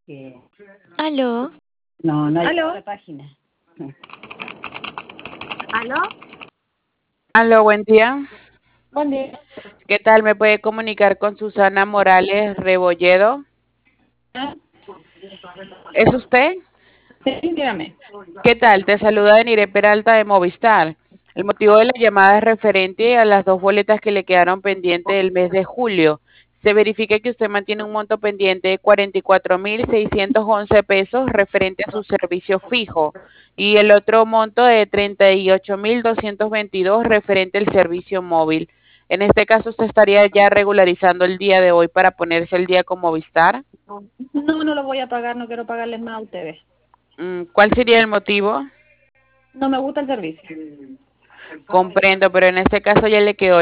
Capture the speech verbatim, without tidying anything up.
que Aló, no, no hay ¿Aló? otra página. ¿Aló? Aló, buen día. Buen día. ¿Qué tal? ¿Me puede comunicar con Susana Morales Rebolledo? ¿Es usted? Sí, dígame. ¿Qué tal? Te saluda Denire Peralta de Movistar. El motivo de la llamada es referente a las dos boletas que le quedaron pendientes el mes de julio. Se verifica que usted mantiene un monto pendiente de cuarenta y cuatro mil seiscientos once pesos referente a su servicio fijo y el otro monto de treinta y ocho mil doscientos veintidós referente al servicio móvil. En este caso, usted estaría ya regularizando el día de hoy para ponerse el día con Movistar. No, no lo voy a pagar, no quiero pagarles más a ustedes. Mm, ¿Cuál sería el motivo? No me gusta el servicio. Comprendo, pero en este caso ya le quedó